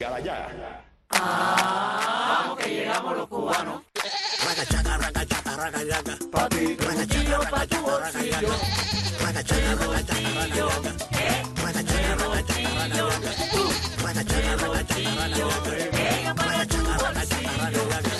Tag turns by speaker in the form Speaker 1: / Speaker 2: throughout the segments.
Speaker 1: Allá.
Speaker 2: Vamos que llegamos los cubanos.
Speaker 3: Ragachaca, ragachaca, ragachaca.
Speaker 2: Pa' ti, trujillo, pa' tu bolsillo.
Speaker 3: Ragachaca, ragachaca, ragachaca. Ragachaca, ragachaca, ragachaca. Ragachaca, ragachaca, ragachaca. Ragachaca, ragachaca, ragachaca.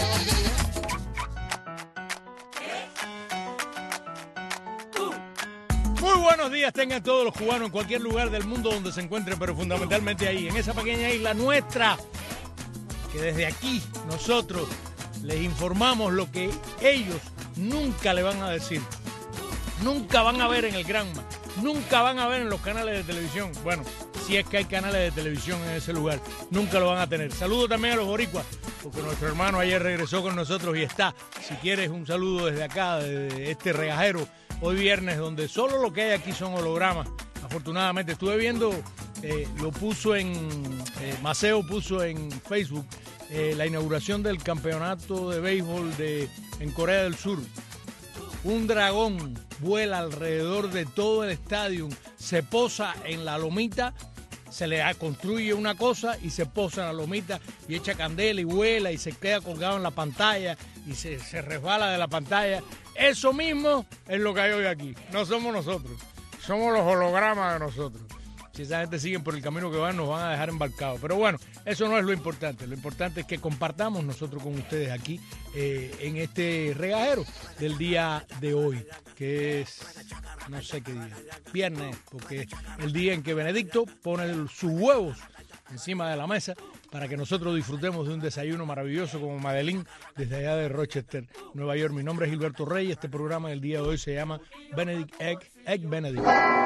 Speaker 4: Muy buenos días tengan todos los cubanos en cualquier lugar del mundo donde se encuentren, pero fundamentalmente ahí, en esa pequeña isla nuestra, que desde aquí nosotros les informamos lo que ellos nunca le van a decir, nunca van a ver en el Granma, nunca van a ver en los canales de televisión. Bueno, si es que hay canales de televisión en ese lugar, nunca lo van a tener. Saludo también a los boricuas, porque nuestro hermano ayer regresó con nosotros y está. Si quieres un saludo desde acá, desde este regajero, hoy viernes, donde solo lo que hay aquí son hologramas. Afortunadamente, estuve viendo, lo puso Maceo puso en Facebook, la inauguración del campeonato de béisbol en Corea del Sur. Un dragón vuela alrededor de todo el estadio, se posa en la lomita, se le construye una cosa y se posa en la lomita y echa candela y vuela y se queda colgado en la pantalla y se resbala de la pantalla. Eso mismo es lo que hay hoy aquí. No somos nosotros, somos los hologramas de nosotros. Si esa gente sigue por el camino que van, nos van a dejar embarcados. Pero bueno, eso no es lo importante. Lo importante es que compartamos nosotros con ustedes aquí en este regajero del día de hoy, que es, no sé qué día, viernes, porque es el día en que Benedicto pone sus huevos encima de la mesa para que nosotros disfrutemos de un desayuno maravilloso como Madeline desde allá de Rochester, Nueva York. Mi nombre es Gilberto Reyes. Este programa del día de hoy se llama Benedict Egg Benedict.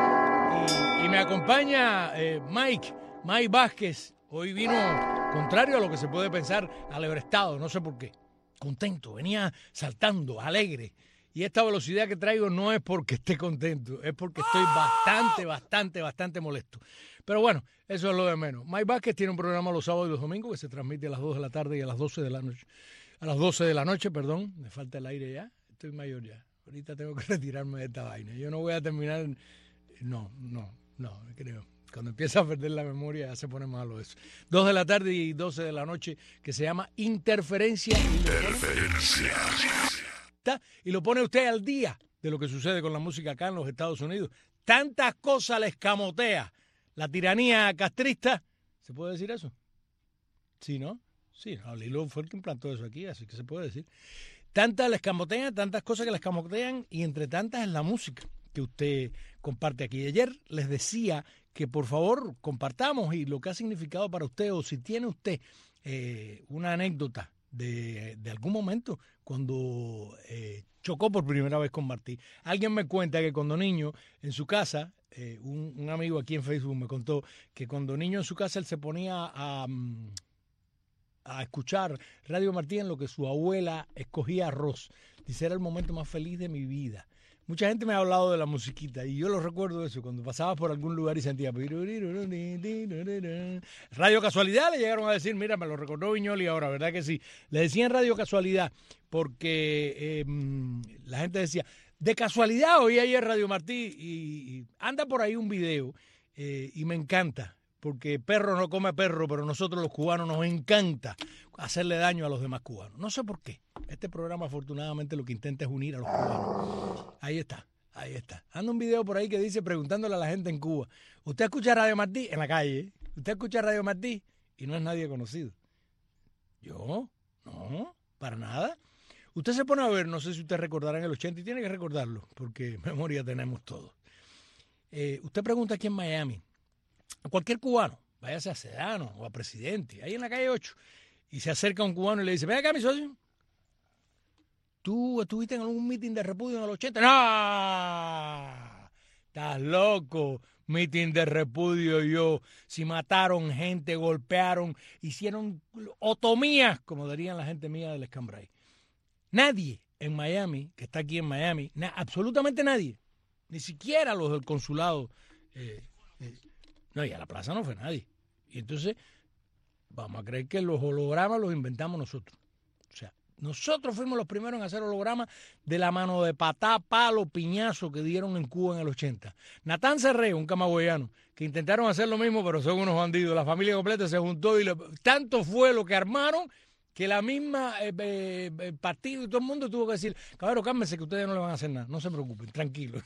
Speaker 4: Y me acompaña Mike Vázquez. Hoy vino, contrario a lo que se puede pensar, alebrestado, no sé por qué. Contento, venía saltando, alegre. Y esta velocidad que traigo no es porque esté contento, es porque estoy bastante molesto. Pero bueno, eso es lo de menos. Mike Vázquez tiene un programa los sábados y los domingos que se transmite a las 2 de la tarde y a las 12 de la noche. A las 12 de la noche, perdón, me falta el aire ya, estoy mayor ya. Ahorita tengo que retirarme de esta vaina. Yo no voy a terminar... No, creo. Cuando empieza a perder la memoria ya se pone malo eso. 2 de la tarde y 12 de la noche, que se llama Interferencia. Y lo pone usted al día de lo que sucede con la música acá en los Estados Unidos. Tantas cosas le escamotea la tiranía castrista. ¿Se puede decir eso? Sí, ¿no? Sí, Lilo fue el que implantó eso aquí, así que se puede decir. Tantas le escamotean, tantas cosas que le escamotean, y entre tantas es la música que usted comparte aquí. Ayer les decía que por favor compartamos y lo que ha significado para usted, o si tiene usted una anécdota de algún momento cuando chocó por primera vez con Martí. Alguien me cuenta que cuando niño en su casa, un amigo aquí en Facebook me contó que cuando niño en su casa él se ponía a escuchar Radio Martí en lo que su abuela escogía arroz. Dice, era el momento más feliz de mi vida. Mucha gente me ha hablado de la musiquita y yo lo recuerdo eso, cuando pasaba por algún lugar y sentía Radio Casualidad, le llegaron a decir, mira, me lo recordó Viñoli ahora, ¿verdad que sí? Le decían Radio Casualidad porque la gente decía, de casualidad oí ayer Radio Martí y anda por ahí un video y me encanta, porque perro no come perro, pero nosotros los cubanos nos encanta hacerle daño a los demás cubanos. No sé por qué. Este programa afortunadamente lo que intenta es unir a los cubanos. Ahí está. Anda un video por ahí que dice, preguntándole a la gente en Cuba, ¿usted escucha Radio Martí? En la calle, ¿usted escucha Radio Martí? Y no es nadie conocido. ¿Yo? No, para nada. Usted se pone a ver, no sé si usted recordará en el 80, y tiene que recordarlo, porque memoria tenemos todos. Usted pregunta aquí en Miami, a cualquier cubano, váyase a Sedano o a Presidente, ahí en la calle 8, y se acerca un cubano y le dice, ven acá, mi socio, ¿tú estuviste en algún meeting de repudio en el 80? ¡No! Estás loco. Meeting de repudio yo. Si mataron gente, golpearon, hicieron otomías, como dirían la gente mía del Escambray. Nadie en Miami, que está aquí en Miami, absolutamente nadie, ni siquiera los del consulado. No, y a la plaza no fue nadie. Y entonces vamos a creer que los hologramas los inventamos nosotros. O sea, Nosotros fuimos los primeros en hacer hologramas de la mano de patá, palo, piñazo que dieron en Cuba en el 80. Natán Serré, un camagüeyano, que intentaron hacer lo mismo, pero son unos bandidos. La familia completa se juntó y tanto fue lo que armaron que la misma partido y todo el mundo tuvo que decir, cabrón, cálmense que ustedes no le van a hacer nada. No se preocupen, tranquilos.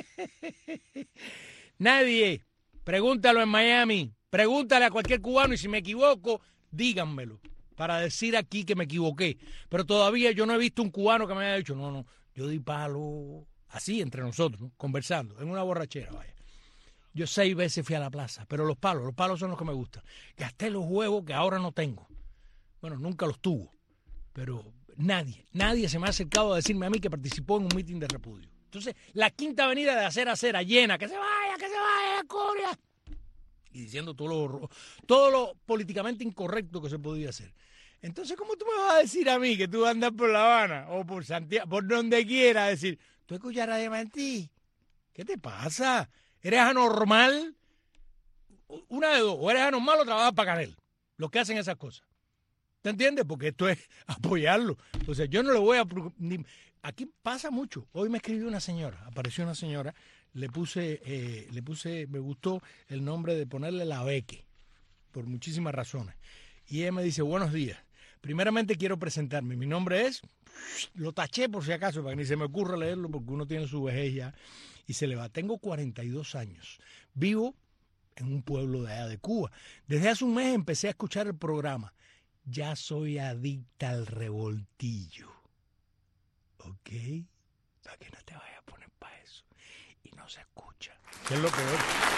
Speaker 4: Nadie, pregúntalo en Miami, pregúntale a cualquier cubano y si me equivoco, díganmelo, para decir aquí que me equivoqué. Pero todavía yo no he visto un cubano que me haya dicho, no, yo di palo, así entre nosotros, ¿no? Conversando, en una borrachera, vaya. Yo 6 veces fui a la plaza, pero los palos son los que me gustan. Gasté los huevos que ahora no tengo. Bueno, nunca los tuvo, pero nadie se me ha acercado a decirme a mí que participó en un mitin de repudio. Entonces, la Quinta Avenida de acera a acera llena, que se vaya, Coria. Y diciendo todo lo políticamente incorrecto que se podía hacer. Entonces, ¿cómo tú me vas a decir a mí que tú andas por La Habana o por Santiago, por donde quiera, decir, tú escucharás de Mantí? ¿Qué te pasa? ¿Eres anormal? Una de dos, o eres anormal o trabajas para Canel, los que hacen esas cosas. ¿Te entiendes? Porque esto es apoyarlo. O sea, yo no le voy a... Aquí pasa mucho. Hoy me escribió una señora, apareció una señora, le puse, me gustó el nombre de ponerle la Beque, por muchísimas razones. Y ella me dice, buenos días. Primeramente quiero presentarme. Mi nombre es... Lo taché por si acaso, para que ni se me ocurra leerlo, porque uno tiene su vejez ya y se le va. Tengo 42 años. Vivo en un pueblo de allá de Cuba. Desde hace un mes empecé a escuchar el programa. Ya soy adicta al revoltillo. ¿Ok? Para que no te vayas a poner para eso. Y no se escucha. ¿Qué es lo peor?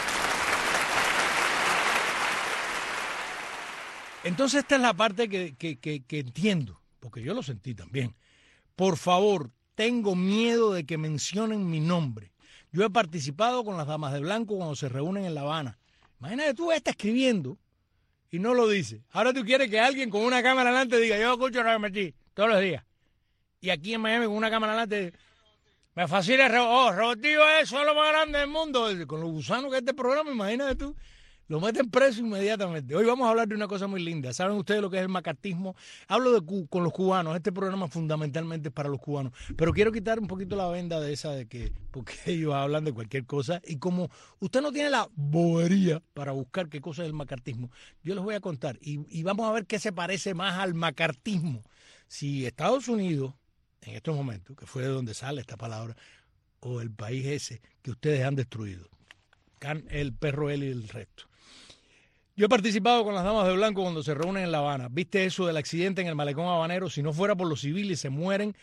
Speaker 4: Entonces esta es la parte que entiendo, porque yo lo sentí también. Por favor, tengo miedo de que mencionen mi nombre. Yo he participado con las Damas de Blanco cuando se reúnen en La Habana. Imagínate, tú estás escribiendo y no lo dice. Ahora tú quieres que alguien con una cámara delante diga, yo escucho Radio Martí todos los días. Y aquí en Miami con una cámara delante, me fascina el revoltillo eso es lo más grande del mundo. Con los gusanos que es este programa, imagínate tú, lo meten preso inmediatamente. Hoy vamos a hablar de una cosa muy linda. ¿Saben ustedes lo que es el macartismo? Hablo con los cubanos. Este programa fundamentalmente es para los cubanos. Pero quiero quitar un poquito la venda de esa de que, porque ellos hablan de cualquier cosa. Y como usted no tiene la bobería para buscar qué cosa es el macartismo, yo les voy a contar. Y vamos a ver qué se parece más al macartismo. Si Estados Unidos, en estos momentos, que fue de donde sale esta palabra, o el país ese que ustedes han destruido. El perro él y el resto. Yo he participado con las Damas de Blanco cuando se reúnen en La Habana. ¿Viste eso del accidente en el malecón habanero? Si no fuera por los civiles, se mueren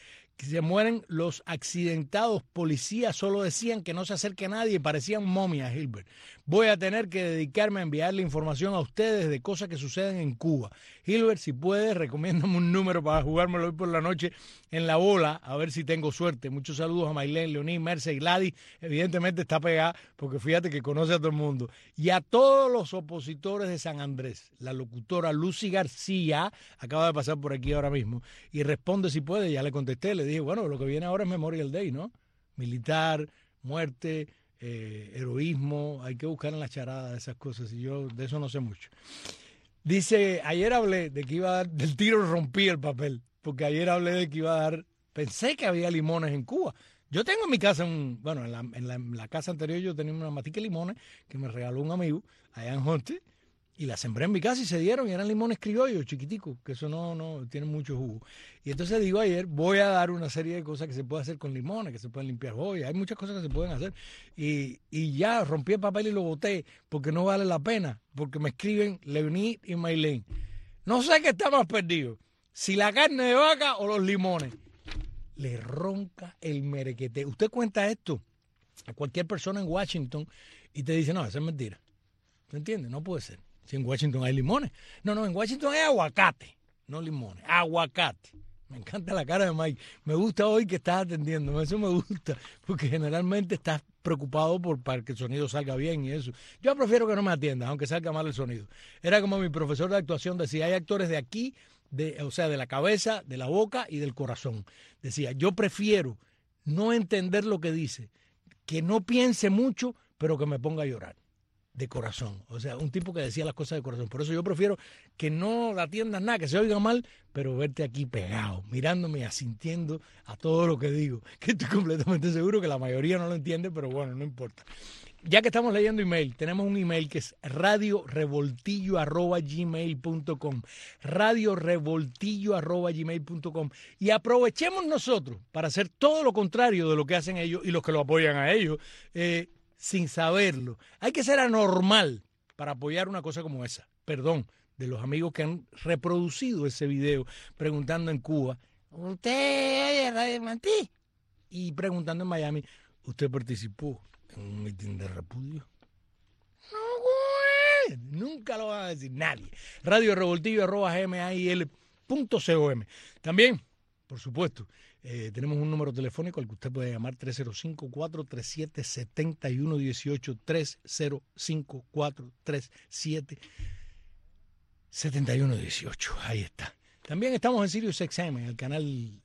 Speaker 4: los accidentados. Policías solo decían que no se acerque a nadie y parecían momias, Gilbert. Voy a tener que dedicarme a enviarle información a ustedes de cosas que suceden en Cuba. Gilbert, si puedes, recomiéndame un número para jugármelo hoy por la noche en la bola, a ver si tengo suerte. Muchos saludos a Maylene, Leoní, Merce y Gladys. Evidentemente está pegada, porque fíjate que conoce a todo el mundo. Y a todos los opositores de San Andrés. La locutora Lucy García acaba de pasar por aquí ahora mismo y responde si puede. Ya le contesté, le dije, bueno, lo que viene ahora es Memorial Day, ¿no? Militar, muerte, heroísmo, hay que buscar en la charada esas cosas, y yo de eso no sé mucho. Dice, ayer hablé de que iba a dar, del tiro rompí el papel, porque ayer hablé de que iba a dar, pensé que había limones en Cuba. Yo tengo en mi casa, en la casa anterior yo tenía una matica de limones que me regaló un amigo allá en Honte, y la sembré en mi casa y se dieron, y eran limones criollos, chiquiticos, que eso no tienen mucho jugo. Y entonces digo ayer, voy a dar una serie de cosas que se puede hacer con limones, que se pueden limpiar joyas, hay muchas cosas que se pueden hacer. Y ya rompí el papel y lo boté, porque no vale la pena, porque me escriben Leoní y Maylene. No sé qué está más perdido, si la carne de vaca o los limones. Le ronca el merequete. Usted cuenta esto a cualquier persona en Washington y te dice, no, eso es mentira. ¿Te entiendes? No puede ser. Si en Washington hay limones. No, en Washington hay aguacate, no limones, aguacate. Me encanta la cara de Mike. Me gusta hoy que estás atendiendo, eso me gusta, porque generalmente estás preocupado para que el sonido salga bien y eso. Yo prefiero que no me atiendas, aunque salga mal el sonido. Era como mi profesor de actuación decía, hay actores de aquí, o sea, de la cabeza, de la boca y del corazón. Decía, yo prefiero no entender lo que dice, que no piense mucho, pero que me ponga a llorar. de corazón. O sea, un tipo que decía las cosas de corazón. Por eso yo prefiero que no atiendas nada, que se oiga mal, pero verte aquí pegado, mirándome y asintiendo a todo lo que digo. Que estoy completamente seguro que la mayoría no lo entiende, pero bueno, no importa. Ya que estamos leyendo email, tenemos un email que es radiorevoltillo@gmail.com, radiorevoltillo@gmail.com, y aprovechemos nosotros para hacer todo lo contrario de lo que hacen ellos y los que lo apoyan a ellos, sin saberlo. Hay que ser anormal para apoyar una cosa como esa. Perdón, de los amigos que han reproducido ese video preguntando en Cuba, ¿usted es Radio Martí? Y preguntando en Miami, ¿usted participó en un mitin de repudio? No, güey. Nunca lo van a decir nadie. radiorevoltillo@gmail.com. También, por supuesto, tenemos un número telefónico al que usted puede llamar, 305-437-7118, 305-437-7118. Ahí está. También estamos en SiriusXM, en el canal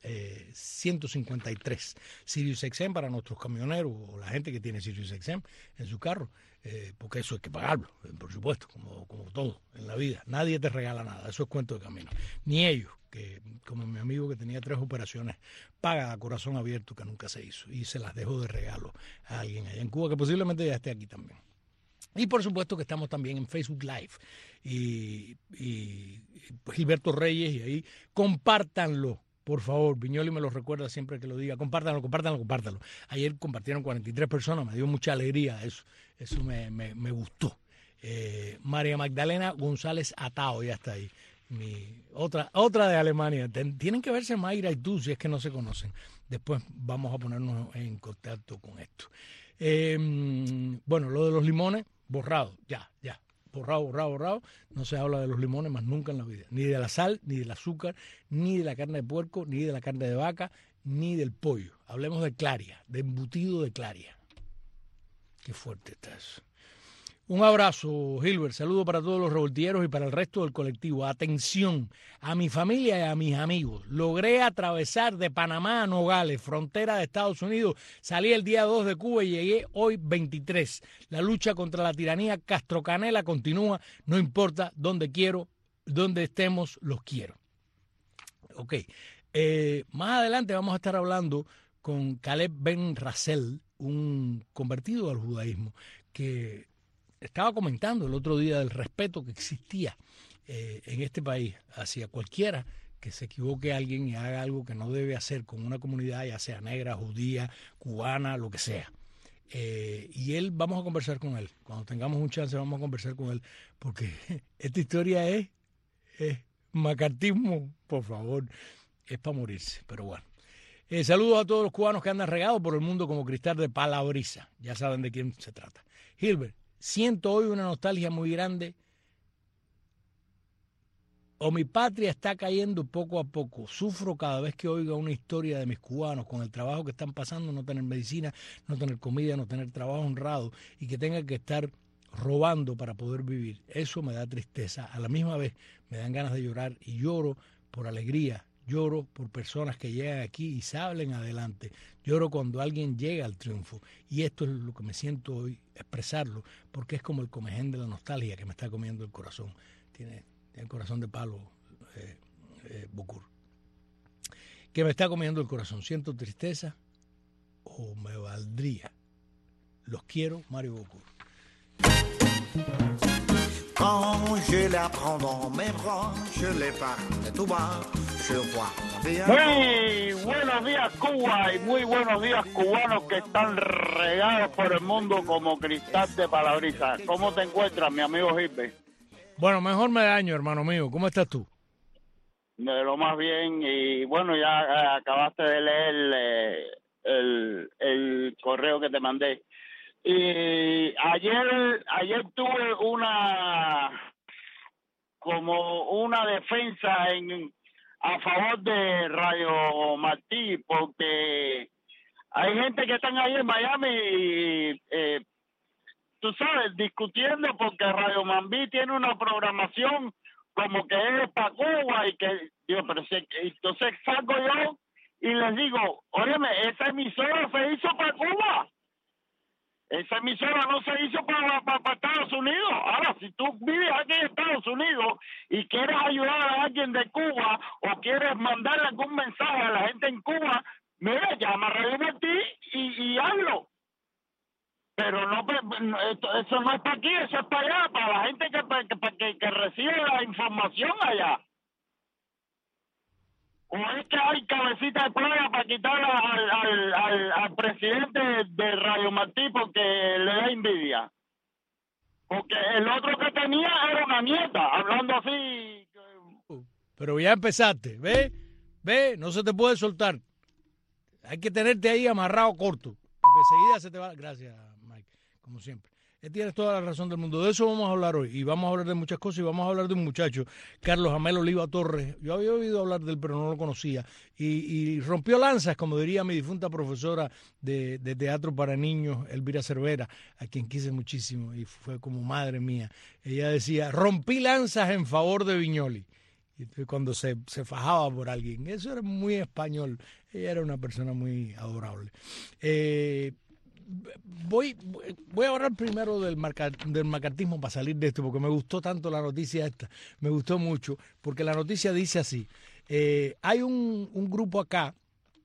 Speaker 4: 153. SiriusXM para nuestros camioneros o la gente que tiene SiriusXM en su carro, porque eso hay que pagarlo, por supuesto, como todo en la vida. Nadie te regala nada, eso es cuento de camino. Ni ellos, que como mi amigo que tenía 3 operaciones, paga a corazón abierto, que nunca se hizo, y se las dejó de regalo a alguien allá en Cuba, que posiblemente ya esté aquí también. Y por supuesto que estamos también en Facebook Live y Gilberto Reyes, y ahí compártanlo, por favor. Viñoli me lo recuerda siempre que lo diga. Compártanlo. Ayer compartieron 43 personas, me dio mucha alegría eso me gustó. María Magdalena González Atao ya está ahí. Otra de Alemania. Tienen que verse Mayra y tú si es que no se conocen. Después vamos a ponernos en contacto con esto. Bueno, lo de los limones, borrado, ya, borrado. No se habla de los limones más nunca en la vida. Ni de la sal, ni del azúcar, ni de la carne de puerco, ni de la carne de vaca, ni del pollo. Hablemos de claria, de embutido de claria. Qué fuerte está eso. Un abrazo, Gilbert. Saludo para todos los revoltilleros y para el resto del colectivo. Atención a mi familia y a mis amigos. Logré atravesar de Panamá a Nogales, frontera de Estados Unidos. Salí el día 2 de Cuba y llegué hoy 23. La lucha contra la tiranía Castro-Canela continúa. No importa dónde estemos, los quiero. Ok. Más adelante vamos a estar hablando con Caleb Ben Rasel, un convertido al judaísmo, que estaba comentando el otro día del respeto que existía en este país hacia cualquiera que se equivoque a alguien y haga algo que no debe hacer con una comunidad, ya sea negra, judía, cubana, lo que sea. Y vamos a conversar con él. Cuando tengamos un chance vamos a conversar con él, porque esta historia es macartismo, por favor, es para morirse, pero bueno. Saludos a todos los cubanos que andan regados por el mundo como cristal de palabriza. Ya saben de quién se trata. Gilbert, siento hoy una nostalgia muy grande. O mi patria está cayendo poco a poco. Sufro cada vez que oiga una historia de mis cubanos con el trabajo que están pasando, no tener medicina, no tener comida, no tener trabajo honrado y que tengan que estar robando para poder vivir. Eso me da tristeza. A la misma vez me dan ganas de llorar y lloro por alegría. Lloro por personas que llegan aquí y salen adelante. Lloro cuando alguien llega al triunfo. Y esto es lo que me siento hoy, expresarlo, porque es como el comején de la nostalgia que me está comiendo el corazón. Tiene el corazón de palo, Bucur. Que me está comiendo el corazón. Siento tristeza o me valdría. Los quiero, Mario Bucur.
Speaker 3: Quand je la prends dans mes bras, je les parle tout bas, je vois bien.
Speaker 2: Muy buenos días, Cuba, y muy buenos días, cubanos que están regados por el mundo como cristal de palabriza. ¿Cómo te encuentras, mi amigo Gilbert?
Speaker 4: Bueno, mejor me daño, hermano mío. ¿Cómo estás tú?
Speaker 2: De lo más bien, y bueno, ya acabaste de leer el correo que te mandé. Y ayer tuve una defensa a favor de Radio Martí, porque hay gente que están ahí en Miami y tú sabes, discutiendo porque Radio Mambí tiene una programación como que es para Cuba y que digo, pero entonces salgo yo y les digo, óyeme, esa emisora se hizo para Cuba. Esa emisora no se hizo para Estados Unidos. Ahora, si tú vives aquí en Estados Unidos y quieres ayudar a alguien de Cuba o quieres mandarle algún mensaje a la gente en Cuba, mira, llama a Radio Martí y hazlo. Pero no, eso no es para aquí, eso es para allá, para la gente que recibe la información allá. ¿O es que hay cabecita de playa para quitar al presidente de Radio Martí porque le da envidia? Porque el otro que tenía era una nieta, hablando así.
Speaker 4: Pero ya empezaste, ¿ve? No se te puede soltar. Hay que tenerte ahí amarrado corto, porque enseguida se te va. Gracias, Mike, como siempre. Tienes toda la razón del mundo. De eso vamos a hablar hoy. Y vamos a hablar de muchas cosas. Y vamos a hablar de un muchacho, Carlos Amel Oliva Torres. Yo había oído hablar de él, pero no lo conocía. Y rompió lanzas, como diría mi difunta profesora de teatro para niños, Elvira Cervera, a quien quise muchísimo. Y fue como madre mía. Ella decía, rompí lanzas en favor de Viñoly. Y cuando se fajaba por alguien. Eso era muy español. Ella era una persona muy adorable. Voy a hablar primero del macartismo para salir de esto, porque me gustó tanto la noticia esta, me gustó mucho, porque la noticia dice así, hay un grupo acá,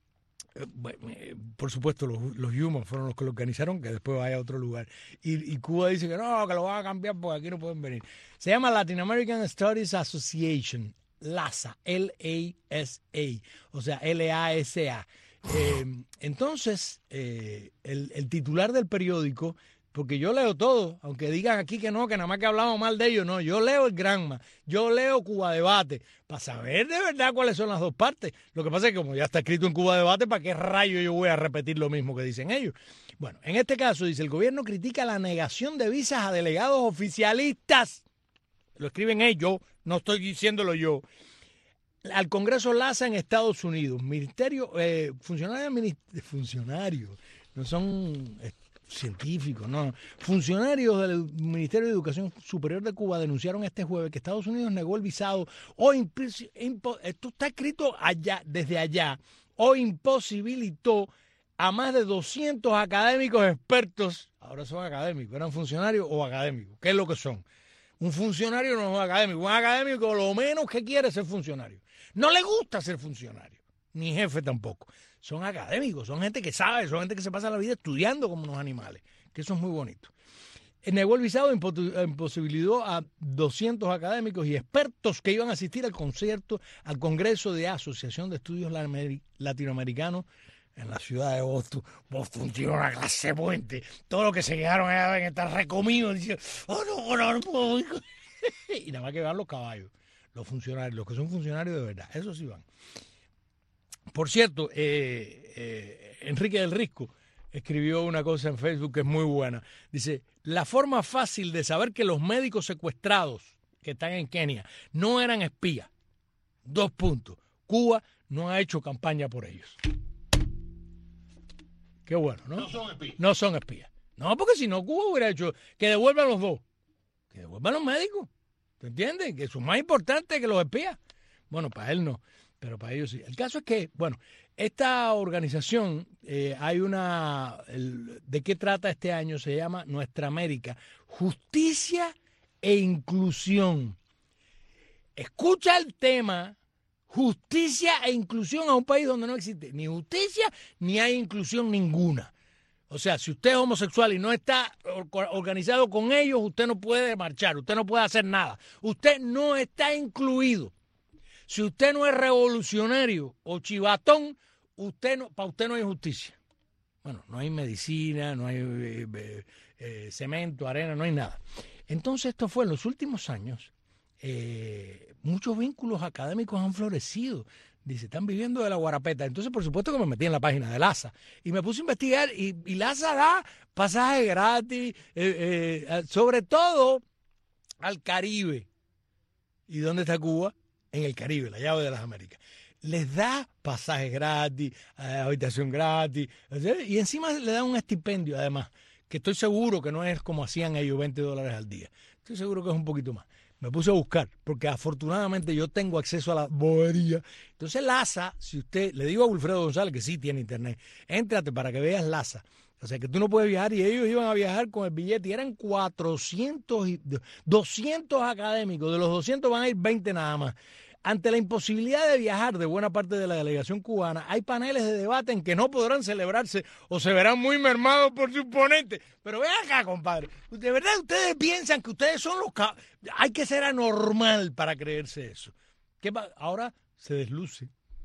Speaker 4: por supuesto los Human fueron los que lo organizaron, que después vaya a otro lugar, y Cuba dice que no, que lo van a cambiar porque aquí no pueden venir. Se llama Latin American Studies Association, LASA, L-A-S-A, o sea, L-A-S-A. Entonces, el titular del periódico, porque yo leo todo, aunque digan aquí que no, que nada más que hablamos mal de ellos, no, yo leo el Granma, yo leo Cuba Debate, para saber de verdad cuáles son las dos partes. Lo que pasa es que como ya está escrito en Cuba Debate, ¿para qué rayo yo voy a repetir lo mismo que dicen ellos? Bueno, en este caso dice, el gobierno critica la negación de visas a delegados oficialistas. Lo escriben ellos, no estoy diciéndolo yo. Al Congreso LASA en Estados Unidos, funcionarios, no son científicos, no, funcionarios del Ministerio de Educación Superior de Cuba denunciaron este jueves que Estados Unidos negó el visado esto está escrito allá, desde allá, o imposibilitó a más de 200 académicos expertos, ahora son académicos, eran funcionarios o académicos, ¿qué es lo que son? Un funcionario no es un académico lo menos que quiere es ser funcionario. No le gusta ser funcionario, ni jefe tampoco. Son académicos, son gente que sabe, son gente que se pasa la vida estudiando como unos animales, que eso es muy bonito. Negó el visado imposibilitó a 200 académicos y expertos que iban a asistir al Congreso de Asociación de Estudios Latinoamericanos en la ciudad de Boston. Boston tiene una clase de puente. Todo lo que se quedaron allá deben estar recomidos diciendo, no puedo ir. Y nada más que van los caballos. Los funcionarios, los que son funcionarios de verdad, esos sí van. Por cierto, Enrique del Risco escribió una cosa en Facebook que es muy buena. Dice, la forma fácil de saber que los médicos secuestrados que están en Kenia no eran espías. 2 puntos. Cuba no ha hecho campaña por ellos. Qué bueno, ¿no?
Speaker 2: No son espías.
Speaker 4: No son espías. No, porque si no, Cuba hubiera hecho que devuelvan los 2. Que devuelvan los médicos. ¿Te entiendes? Que son más importantes que los espías. Bueno, para él no, pero para ellos sí. El caso es que, bueno, esta organización, ¿de qué trata este año? Se llama Nuestra América, Justicia e Inclusión. Escucha el tema, justicia e inclusión a un país donde no existe ni justicia ni hay inclusión ninguna. O sea, si usted es homosexual y no está organizado con ellos, usted no puede marchar, usted no puede hacer nada. Usted no está incluido. Si usted no es revolucionario o chivatón, para usted no hay justicia. Bueno, no hay medicina, no hay cemento, arena, no hay nada. Entonces esto fue en los últimos años, muchos vínculos académicos han florecido. Dice, están viviendo de la guarapeta. Entonces, por supuesto que me metí en la página de LASA y me puse a investigar y LASA da pasajes gratis, sobre todo al Caribe. ¿Y dónde está Cuba? En el Caribe, la llave de las Américas. Les da pasajes gratis, habitación gratis, y encima le da un estipendio, además, que estoy seguro que no es como hacían ellos, $20 al día. Estoy seguro que es un poquito más. Me puse a buscar, porque afortunadamente yo tengo acceso a la bobería. Entonces LASA, si usted, le digo a Wilfredo González que sí tiene internet, éntrate para que veas LASA. O sea, que tú no puedes viajar, y ellos iban a viajar con el billete, y eran 200 académicos. De los 200 van a ir 20 nada más. Ante la imposibilidad de viajar de buena parte de la delegación cubana, hay paneles de debate en que no podrán celebrarse o se verán muy mermados por sus ponentes. Pero ven acá, compadre. ¿De verdad ustedes piensan que ustedes son los... Hay que ser anormal para creerse eso? ¿Qué pasa? Ahora se desluce.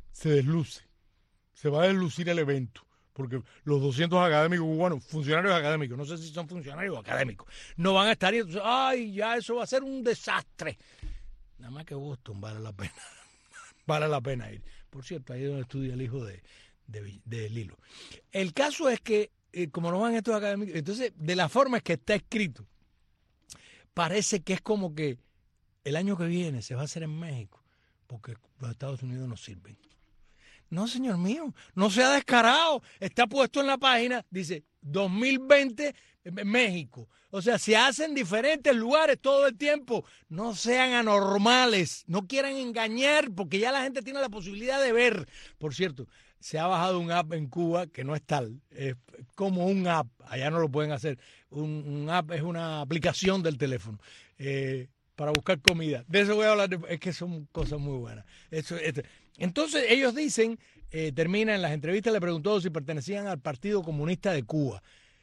Speaker 4: Se va a deslucir el evento. Porque los 200 académicos cubanos, funcionarios académicos, no sé si son funcionarios académicos, no van a estar y entonces, ay, ya eso va a ser un desastre. Nada más que Boston vale la pena. Vale la pena ir. Por cierto, ahí es donde estudia el hijo de Lilo. El caso es que, como no van estos académicos, entonces, de la forma en que está escrito, parece que es como que el año que viene se va a hacer en México, porque los Estados Unidos no sirven. No, señor mío, no sea descarado. Está puesto en la página, dice 2020 México. O sea, se hacen diferentes lugares todo el tiempo. No sean anormales, no quieran engañar, porque ya la gente tiene la posibilidad de ver. Por cierto, se ha bajado un app en Cuba que no es tal, es como un app, allá no lo pueden hacer. Un app es una aplicación del teléfono. Para buscar comida. De eso voy a hablar, es que son cosas muy buenas. Entonces ellos dicen, terminan las entrevistas, le preguntó si pertenecían al Partido Comunista de Cuba.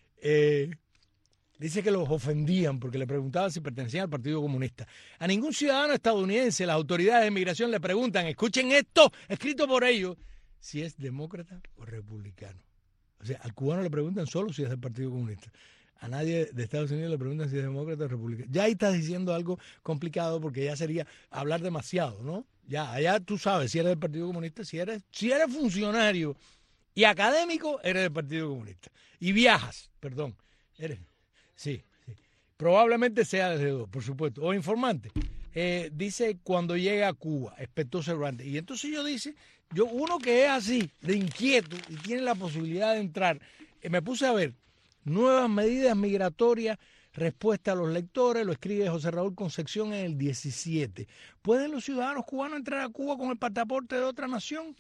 Speaker 4: Dice que los ofendían porque le preguntaban si pertenecían al Partido Comunista. A ningún ciudadano estadounidense las autoridades de inmigración le preguntan, escuchen esto, escrito por ellos, si es demócrata o republicano. O sea, al cubano le preguntan solo si es del Partido Comunista. A nadie de Estados Unidos le preguntan si es demócrata o republicano. Ya ahí estás diciendo algo complicado porque ya sería hablar demasiado, ¿no? Ya, allá tú sabes si eres del Partido Comunista, si eres funcionario y académico, eres del Partido Comunista. Y viajas, perdón. Sí. Probablemente sea desde dos, por supuesto. O informante. Dice cuando llega a Cuba, espectó Cervantes. Y entonces uno que es así, de inquieto y tiene la posibilidad de entrar, me puse a ver nuevas medidas migratorias, respuesta a los lectores, lo escribe José Raúl Concepción en el 17. ¿Pueden los ciudadanos cubanos entrar a Cuba con el pasaporte de otra nación?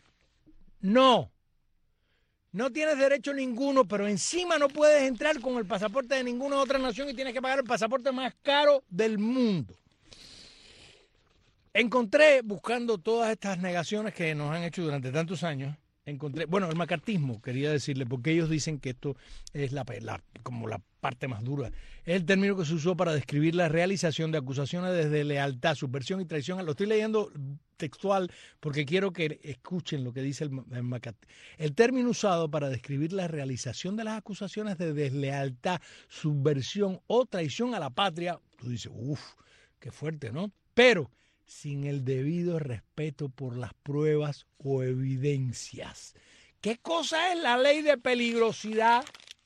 Speaker 4: No. No tienes derecho ninguno, pero encima no puedes entrar con el pasaporte de ninguna otra nación y tienes que pagar el pasaporte más caro del mundo. Encontré, buscando todas estas negaciones que nos han hecho durante tantos años, el macartismo, quería decirle, porque ellos dicen que esto es como la parte más dura. Es el término que se usó para describir la realización de acusaciones de deslealtad, subversión y traición. Lo estoy leyendo textual porque quiero que escuchen lo que dice el macartismo. El término usado para describir la realización de las acusaciones de deslealtad, subversión o traición a la patria, tú dices, qué fuerte, ¿no? Pero sin el debido respeto por las pruebas o evidencias. ¿Qué cosa es la ley de peligrosidad?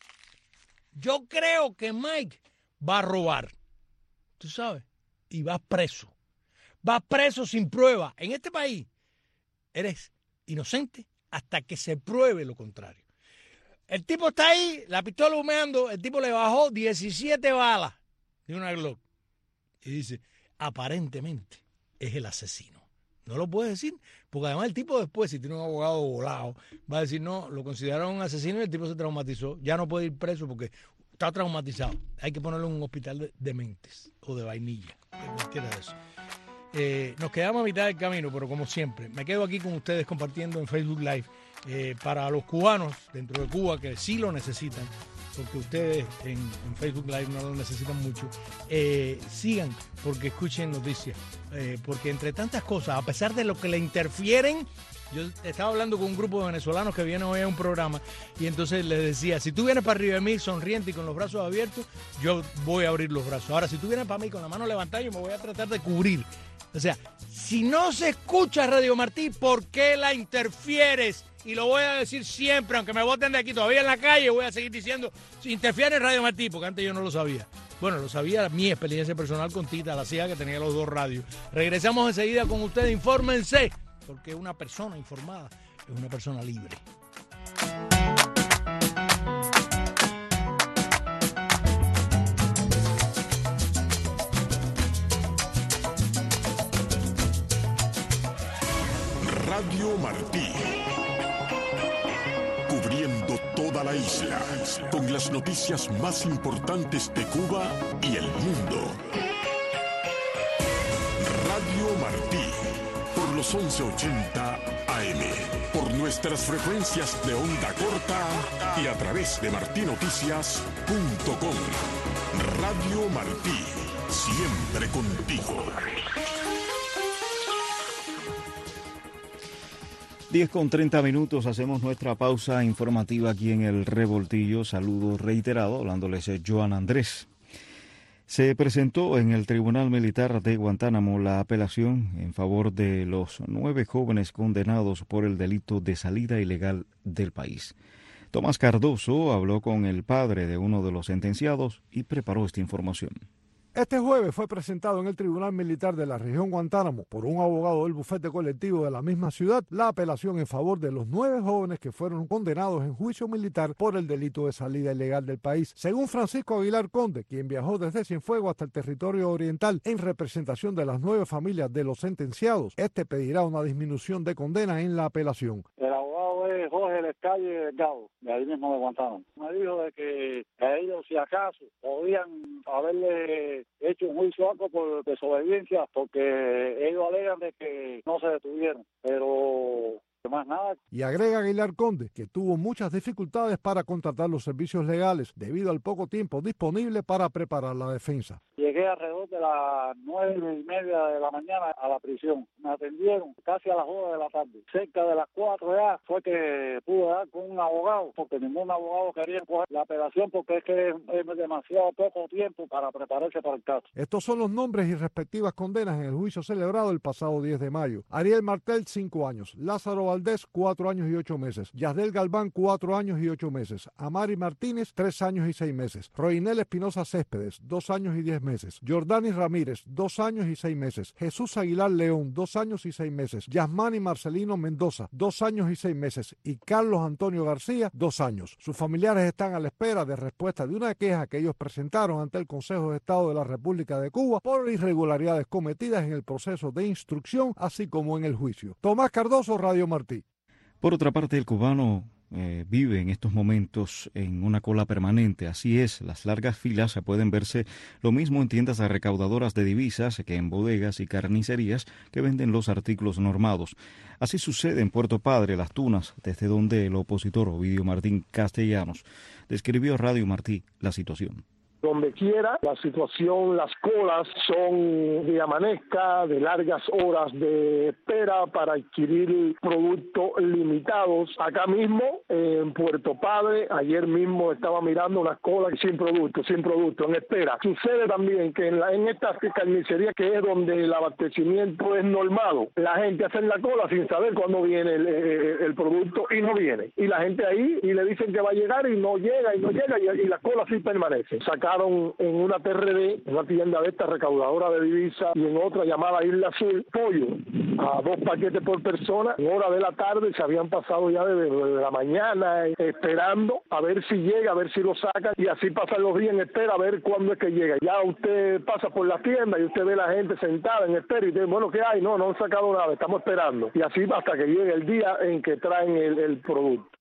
Speaker 4: Yo creo que Mike va a robar, tú sabes, y va preso. Va preso sin prueba. En este país eres inocente hasta que se pruebe lo contrario. El tipo está ahí, la pistola humeando, el tipo le bajó 17 balas de una Glock. Y dice, aparentemente es el asesino. No lo puede decir, porque además el tipo después, si tiene un abogado volado, va a decir, no, lo consideraron un asesino y el tipo se traumatizó. Ya no puede ir preso porque está traumatizado. Hay que ponerlo en un hospital de mentes o de vainilla, cualquiera de eso. Nos quedamos a mitad del camino, pero como siempre, me quedo aquí con ustedes compartiendo en Facebook Live para los cubanos dentro de Cuba que sí lo necesitan, porque ustedes en Facebook Live no lo necesitan mucho, sigan porque escuchen noticias, porque entre tantas cosas, a pesar de lo que le interfieren, yo estaba hablando con un grupo de venezolanos que viene hoy a un programa y entonces les decía, si tú vienes para arriba de mí sonriente y con los brazos abiertos, yo voy a abrir los brazos. Ahora, si tú vienes para mí con la mano levantada, yo me voy a tratar de cubrir. O sea, si no se escucha Radio Martí, ¿por qué la interfieres? Y lo voy a decir siempre, aunque me voten de aquí todavía en la calle, voy a seguir diciendo, si interfiere en Radio Martí, porque antes yo no lo sabía. Bueno, lo sabía mi experiencia personal con Tita, la hija que tenía los dos radios. Regresamos enseguida con ustedes, infórmense, porque una persona informada es una persona libre.
Speaker 1: Radio Martí, cubriendo toda toda la isla, con las noticias más importantes de Cuba y el mundo. Radio Martí, por los 1180 AM, por nuestras frecuencias de onda corta y a través de martinoticias.com. Radio Martí, siempre contigo.
Speaker 5: 10:30, hacemos nuestra pausa informativa aquí en el Revoltillo. Saludo reiterado, hablándoles Joan Andrés. Se presentó en el Tribunal Militar de Guantánamo la apelación en favor de los 9 jóvenes condenados por el delito de salida ilegal del país. Tomás Cardoso habló con el padre de uno de los sentenciados y preparó esta información.
Speaker 6: Este jueves fue presentado en el Tribunal Militar de la región Guantánamo por un abogado del bufete colectivo de la misma ciudad la apelación en favor de los 9 jóvenes que fueron condenados en juicio militar por el delito de salida ilegal del país. Según Francisco Aguilar Conde, quien viajó desde Cienfuegos hasta el territorio oriental en representación de las 9 familias de los sentenciados, este pedirá una disminución de condena en la apelación.
Speaker 7: El abogado es Jorge Lescalle Delgado, de ahí mismo de Guantánamo. Me dijo de que a ellos, si acaso, podían haberle hecho un juicio algo por desobediencia, porque ellos alegan de que no se detuvieron, pero más nada.
Speaker 6: Y agrega Aguilar Conde que tuvo muchas dificultades para contratar los servicios legales debido al poco tiempo disponible para preparar la defensa.
Speaker 7: Llegué alrededor de las 9:30 de la mañana a la prisión. Me atendieron casi a las 2 de la tarde. Cerca de las 4 ya fue que pude dar con un abogado, porque ningún abogado quería coger la apelación porque es que es demasiado poco tiempo para prepararse para el caso.
Speaker 6: Estos son los nombres y respectivas condenas en el juicio celebrado el pasado 10 de mayo. Ariel Martel, 5 años. Lázaro Valdés, 4 años y 8 meses. Yasdel Galván, 4 años y 8 meses. Amari Martínez, 3 años y 6 meses. Roinel Espinosa Céspedes, 2 años y 10 meses. Jordani Ramírez, 2 años y 6 meses. Jesús Aguilar León, 2 años y 6 meses. Yasmani Marcelino Mendoza, 2 años y 6 meses. Y Carlos Antonio García, 2 años. Sus familiares están a la espera de respuesta de una queja que ellos presentaron ante el Consejo de Estado de la República de Cuba por irregularidades cometidas en el proceso de instrucción, así como en el juicio. Tomás Cardoso, Radio Martí.
Speaker 5: Por otra parte, el cubano vive en estos momentos en una cola permanente. Así es, las largas filas pueden verse lo mismo en tiendas recaudadoras de divisas que en bodegas y carnicerías que venden los artículos normados. Así sucede en Puerto Padre, Las Tunas, desde donde el opositor Ovidio Martín Castellanos describió a Radio Martí la situación.
Speaker 8: Donde quiera, la situación, las colas son de amanesca, de largas horas de espera para adquirir productos limitados. Acá mismo, en Puerto Padre, ayer mismo estaba mirando unas colas sin producto, en espera. Sucede también que en estas carnicerías, que es donde el abastecimiento es normado, la gente hace la cola sin saber cuándo viene el producto y no viene. Y la gente ahí, y le dicen que va a llegar y no llega, y la cola sí permanece. En una TRD, una tienda de esta recaudadora de divisas, y en otra llamada Isla Azul, pollo a 2 paquetes por persona, en hora de la tarde. Se habían pasado ya de la mañana esperando a ver si llega, a ver si lo sacan, y así pasan los días en espera a ver cuándo es que llega. Ya usted pasa por la tienda y usted ve a la gente sentada en espera y dice, bueno, ¿qué hay? No han sacado nada, estamos esperando. Y así hasta que llegue el día en que traen el producto.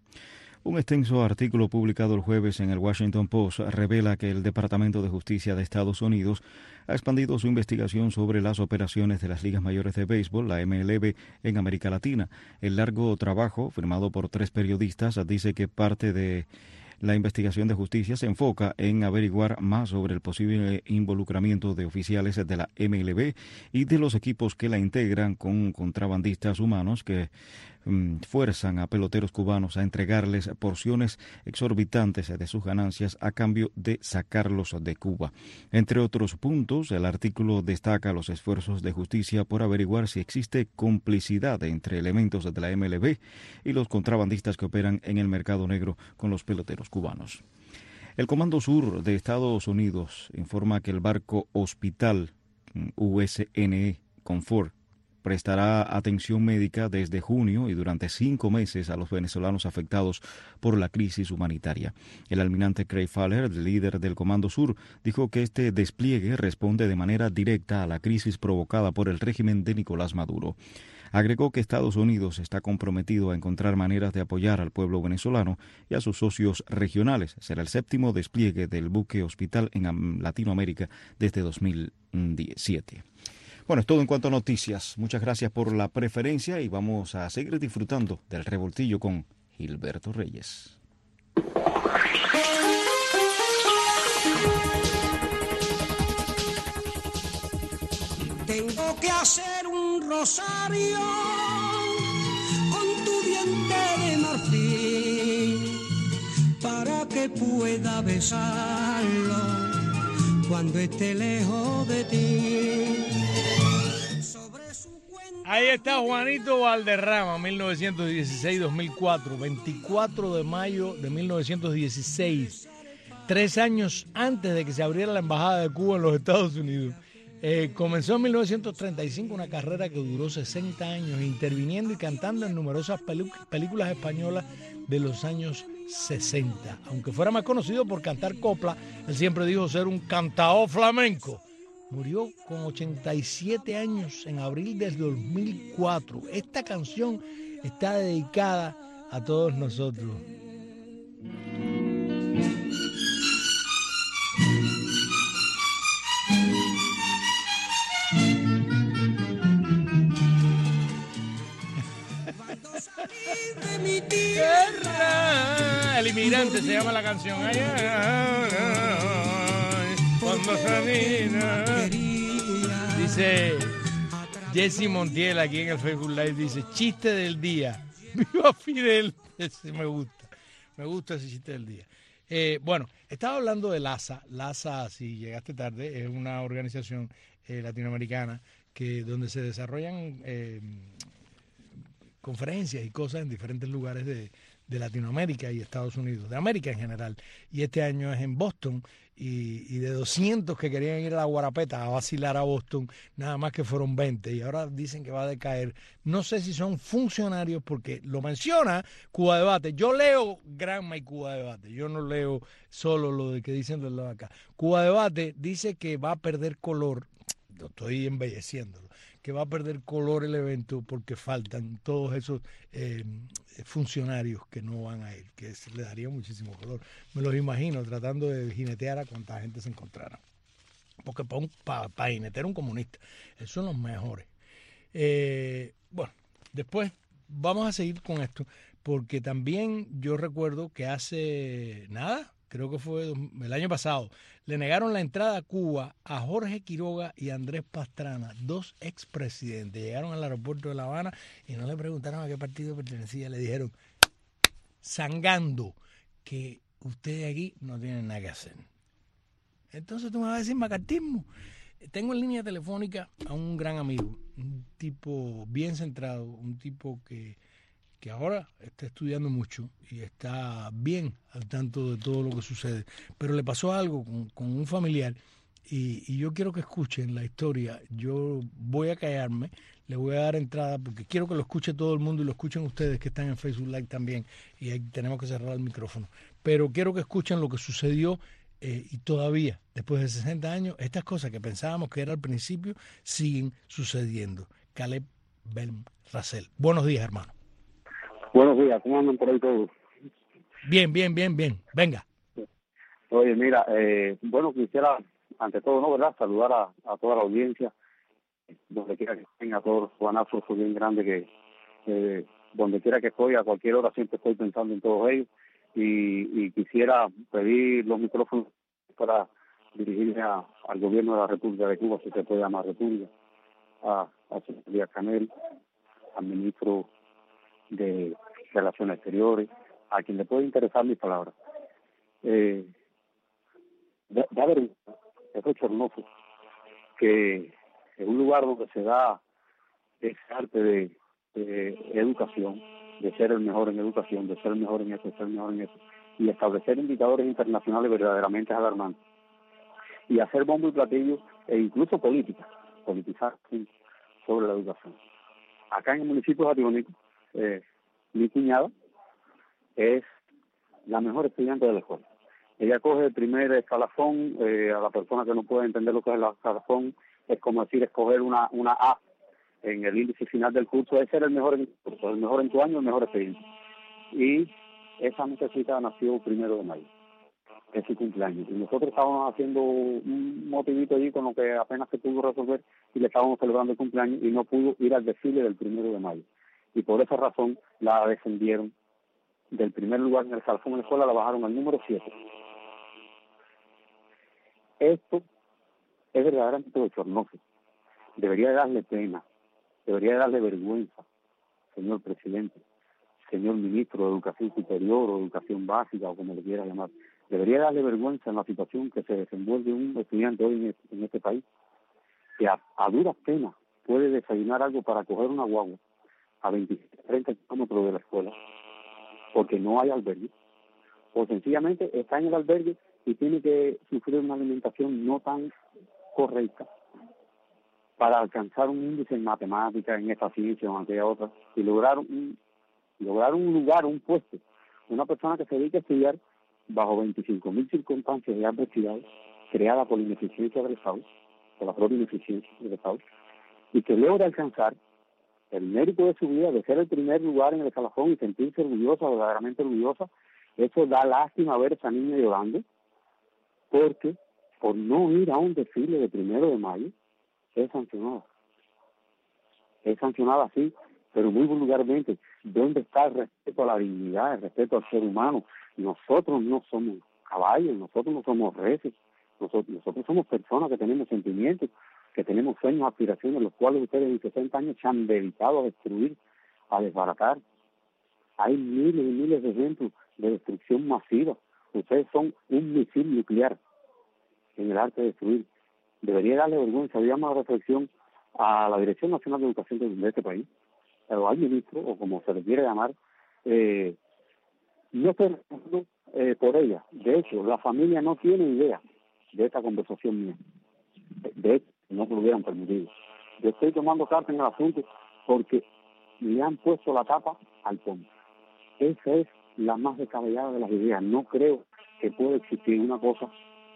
Speaker 5: Un extenso artículo publicado el jueves en el Washington Post revela que el Departamento de Justicia de Estados Unidos ha expandido su investigación sobre las operaciones de las ligas mayores de béisbol, la MLB, en América Latina. El largo trabajo, firmado por 3 periodistas, dice que parte de la investigación de justicia se enfoca en averiguar más sobre el posible involucramiento de oficiales de la MLB y de los equipos que la integran con contrabandistas humanos que fuerzan a peloteros cubanos a entregarles porciones exorbitantes de sus ganancias a cambio de sacarlos de Cuba. Entre otros puntos, el artículo destaca los esfuerzos de justicia por averiguar si existe complicidad entre elementos de la MLB y los contrabandistas que operan en el mercado negro con los peloteros cubanos. El Comando Sur de Estados Unidos informa que el barco Hospital USNE Comfort prestará atención médica desde junio y durante 5 meses a los venezolanos afectados por la crisis humanitaria. El almirante Craig Fowler, líder del Comando Sur, dijo que este despliegue responde de manera directa a la crisis provocada por el régimen de Nicolás Maduro. Agregó que Estados Unidos está comprometido a encontrar maneras de apoyar al pueblo venezolano y a sus socios regionales. Será el 7º despliegue del buque hospital en Latinoamérica desde 2017. Bueno, es todo en cuanto a noticias. Muchas gracias por la preferencia y vamos a seguir disfrutando del revoltillo con Gilberto Reyes.
Speaker 9: Tengo que hacer un rosario con tu diente de marfil para que pueda besarlo cuando esté lejos de ti.
Speaker 4: Ahí está Juanito Valderrama, 1916-2004, 24 de mayo de 1916, 3 años antes de que se abriera la Embajada de Cuba en los Estados Unidos. Comenzó en 1935 una carrera que duró 60 años, interviniendo y cantando en numerosas películas españolas de los años 60. Aunque fuera más conocido por cantar copla, él siempre dijo ser un cantao flamenco. Murió con 87 años en abril del 2004. Esta canción está dedicada a todos nosotros.
Speaker 9: De mi tierra.
Speaker 4: El inmigrante se llama la canción. Ay, ay, ay, ay, cuando Sabina. Dice Jesse Montiel aquí en el Facebook Live, dice, chiste del día. ¡Viva Fidel! Ese me gusta ese chiste del día. Bueno, estaba hablando de LASA. LASA, si llegaste tarde, es una organización latinoamericana donde se desarrollan conferencias y cosas en diferentes lugares de Latinoamérica y Estados Unidos, de América en general. Y este año es en Boston, y de 200 que querían ir a la Guarapeta a vacilar a Boston, nada más que fueron 20, y ahora dicen que va a decaer. No sé si son funcionarios, porque lo menciona Cuba Debate. Yo leo Granma y Cuba Debate, yo no leo solo lo de que dicen de lado acá. Cuba Debate dice que va a perder color, lo estoy embelleciéndolo, que va a perder color el evento porque faltan todos esos funcionarios que no van a ir, que le daría muchísimo color. Me los imagino tratando de jinetear a cuanta gente se encontrara. Porque para jinetear un comunista, esos son los mejores. Bueno, después vamos a seguir con esto, porque también yo recuerdo que hace nada, creo que fue el año pasado, le negaron la entrada a Cuba a Jorge Quiroga y Andrés Pastrana, 2 expresidentes. Llegaron al aeropuerto de La Habana y no le preguntaron a qué partido pertenecía. Le dijeron, zangando, que ustedes aquí no tienen nada que hacer. Entonces tú me vas a decir macartismo. Tengo en línea telefónica a un gran amigo, un tipo bien centrado, un tipo que ahora está estudiando mucho y está bien al tanto de todo lo que sucede, pero le pasó algo con un familiar y yo quiero que escuchen la historia. Yo voy a callarme, le voy a dar entrada porque quiero que lo escuche todo el mundo y lo escuchen ustedes que están en Facebook Live también, y ahí tenemos que cerrar el micrófono, pero quiero que escuchen lo que sucedió y todavía, después de 60 años, estas cosas que pensábamos que era al principio siguen sucediendo. Caleb Ben Racel. Buenos días, hermano.
Speaker 10: Buenos días, ¿cómo andan por ahí todos?
Speaker 4: Bien. Venga.
Speaker 10: Oye, mira, bueno, quisiera, ante todo, ¿no, verdad?, saludar a toda la audiencia, donde quiera que estén, a todos los cubanazos bien grandes que donde quiera que estoy, a cualquier hora siempre estoy pensando en todos ellos, y quisiera pedir los micrófonos para dirigirme al gobierno de la República de Cuba, si se puede llamar República, a Díaz Canel, al ministro de Relaciones Exteriores, a quien le puede interesar mis palabras. Da vergüenza, es bochornoso que en un lugar donde se da ese arte de educación, de ser el mejor en educación, de ser el mejor en eso, ser el mejor en eso, y establecer indicadores internacionales verdaderamente alarmantes, y hacer bombo y platillo, e incluso politizar sobre la educación. Acá en el municipio de Jatibonico, mi cuñada es la mejor estudiante de la escuela. Ella coge el primer escalafón, a la persona que no puede entender lo que es el escalafón, es como decir, escoger una A en el índice final del curso es ser el mejor en el curso, el mejor en tu año, el mejor expediente. Y esa muchachita nació 1 de mayo, es su cumpleaños. Y nosotros estábamos haciendo un motivito allí con lo que apenas se pudo resolver y le estábamos celebrando el cumpleaños y no pudo ir al desfile del 1 de mayo. Y por esa razón la descendieron del primer lugar en el salón de la escuela, la bajaron al número 7. Esto es verdaderamente bochornoso. Debería darle pena, debería darle vergüenza, señor presidente, señor ministro de Educación Superior o Educación Básica o como le quiera llamar. Debería darle vergüenza en la situación que se desenvuelve un estudiante hoy en este país, que a duras penas puede desayunar algo para coger una guagua a 30 kilómetros de la escuela, porque no hay albergue, o sencillamente está en el albergue y tiene que sufrir una alimentación no tan correcta para alcanzar un índice en matemáticas, en esta ciencia o en aquella otra, y lograr un lugar, un puesto. Una persona que se dedica a estudiar bajo 25.000 circunstancias de adversidad creada por la ineficiencia del Estado, por la propia ineficiencia del Estado, y que logra alcanzar el mérito de su vida de ser el primer lugar en el escalafón y sentirse orgullosa, verdaderamente orgullosa. Eso da lástima ver a esa niña llorando, porque por no ir a un desfile de 1 de mayo es sancionada. Es sancionada así, pero muy vulgarmente. ¿Dónde está el respeto a la dignidad, el respeto al ser humano? Nosotros no somos caballos, nosotros no somos reces, nosotros somos personas que tenemos sentimientos, que tenemos sueños, aspiraciones, los cuales ustedes en 60 años se han dedicado a destruir, a desbaratar. Hay miles y miles de ejemplos de destrucción masiva. Ustedes son un misil nuclear en el arte de destruir. Debería darle vergüenza, digamos, la reflexión a la Dirección Nacional de Educación de este país, o al ministro, o como se le quiere llamar, no estoy respondiendo por ella. De hecho, la familia no tiene idea de esta conversación mía. De hecho, no se lo hubieran permitido. Yo estoy tomando carta en el asunto porque le han puesto la tapa al tonto. Esa es la más descabellada de las ideas. No creo que pueda existir una cosa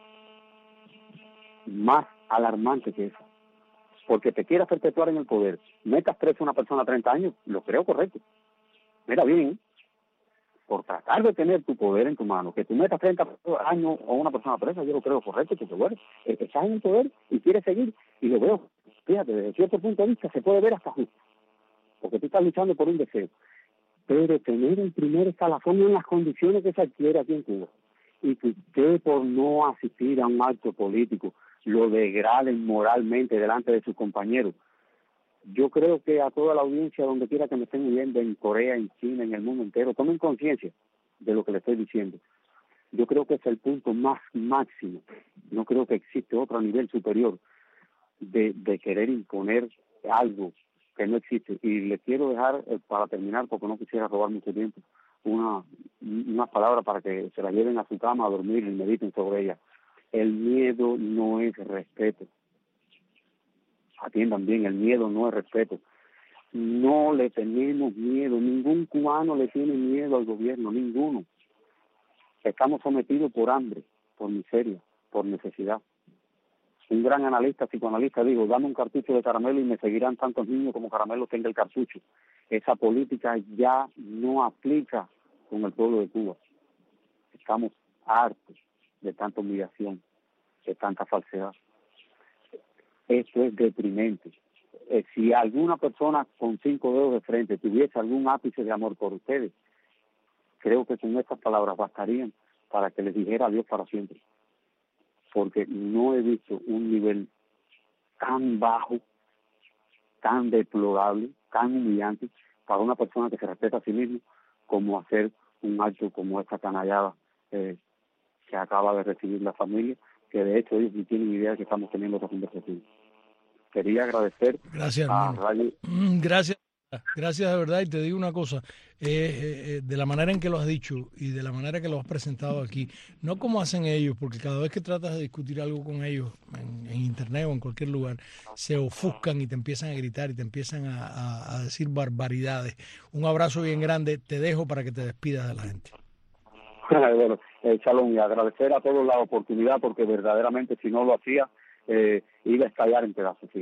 Speaker 10: más alarmante que esa. Porque te quieras perpetuar en el poder, metas preso a una persona 30 años, lo creo correcto. Mira bien, por tratar de tener tu poder en tu mano, que tú metas 30 años a una persona presa, yo lo creo correcto, porque bueno, estás en el poder y quieres seguir, y lo veo, fíjate, desde cierto punto de vista se puede ver hasta justo, porque tú estás luchando por un deseo. Pero tener el primer escalafón en las condiciones que se adquiere aquí en Cuba, y que usted por no asistir a un acto político lo degraden moralmente delante de sus compañeros. Yo creo que a toda la audiencia, donde quiera que me estén viendo, en Corea, en China, en el mundo entero, tomen conciencia de lo que le estoy diciendo. Yo creo que es el punto más máximo. No creo que existe otro nivel superior de querer imponer algo que no existe. Y les quiero dejar, para terminar, porque no quisiera robar mucho tiempo, unas palabras para que se las lleven a su cama a dormir y mediten sobre ellas. El miedo no es respeto. Atiendan bien, el miedo no es respeto. No le tenemos miedo, ningún cubano le tiene miedo al gobierno, ninguno. Estamos sometidos por hambre, por miseria, por necesidad. Un gran analista, psicoanalista, dijo, dame un cartucho de caramelo y me seguirán tantos niños como caramelo tenga el cartucho. Esa política ya no aplica con el pueblo de Cuba. Estamos hartos de tanta humillación, de tanta falsedad. Esto es deprimente. Si alguna persona con 5 dedos de frente tuviese algún ápice de amor por ustedes, creo que con estas palabras bastarían para que les dijera adiós para siempre. Porque no he visto un nivel tan bajo, tan deplorable, tan humillante para una persona que se respeta a sí mismo, como hacer un acto como esta canallada que acaba de recibir la familia, que de hecho ellos ni tienen idea de que estamos teniendo esta conversación. Quería agradecer a Radio...
Speaker 4: Gracias de verdad, y te digo una cosa, de la manera en que lo has dicho y de la manera que lo has presentado aquí, no como hacen ellos, porque cada vez que tratas de discutir algo con ellos en internet o en cualquier lugar, se ofuscan y te empiezan a gritar y te empiezan a decir barbaridades. Un abrazo bien grande, te dejo para que te despidas de la gente.
Speaker 10: Bueno, Shalom, y agradecer a todos la oportunidad, porque verdaderamente si no lo hacía, iba a estallar en pedazos, fíjate.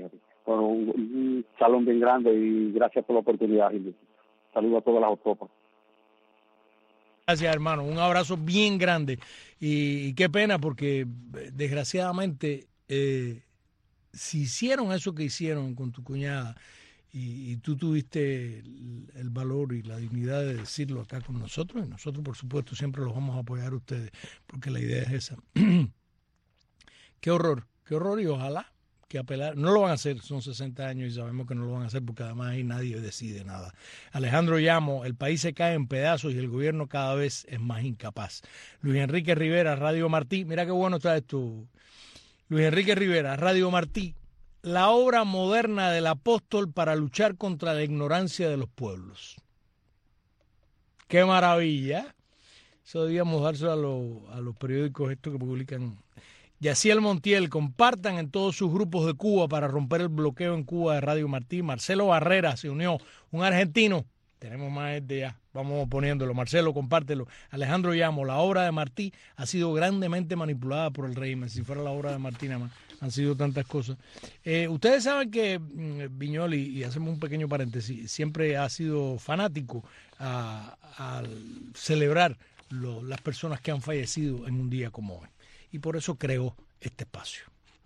Speaker 10: Bueno, un salón bien grande y gracias por la oportunidad, Gilberto. Saludos a todas las tropas.
Speaker 4: Gracias, hermano. Un abrazo bien grande. Y qué pena porque, desgraciadamente, si hicieron eso que hicieron con tu cuñada y tú tuviste el valor y la dignidad de decirlo acá con nosotros, y nosotros, por supuesto, siempre los vamos a apoyar a ustedes porque la idea es esa. Qué horror y ojalá que apelar. No lo van a hacer, son 60 años y sabemos que no lo van a hacer porque además ahí nadie decide nada. Alejandro Llamo, el país se cae en pedazos y el gobierno cada vez es más incapaz. Luis Enrique Rivera, Radio Martí, mira qué bueno está esto. Luis Enrique Rivera, Radio Martí, la obra moderna del apóstol para luchar contra la ignorancia de los pueblos. ¡Qué maravilla! Eso debíamos dárselo a los periódicos estos que publican. Yaciel Montiel, compartan en todos sus grupos de Cuba para romper el bloqueo en Cuba de Radio Martí. Marcelo Barrera se unió, un argentino. Tenemos más de ya, vamos poniéndolo. Marcelo, compártelo. Alejandro Llamo, la obra de Martí ha sido grandemente manipulada por el régimen. Si fuera la obra de Martí nada más, han sido tantas cosas. Ustedes saben que Viñoly, y hacemos un pequeño paréntesis, siempre ha sido fanático a celebrar las personas que han fallecido en un día como hoy. Y por eso creó este espacio.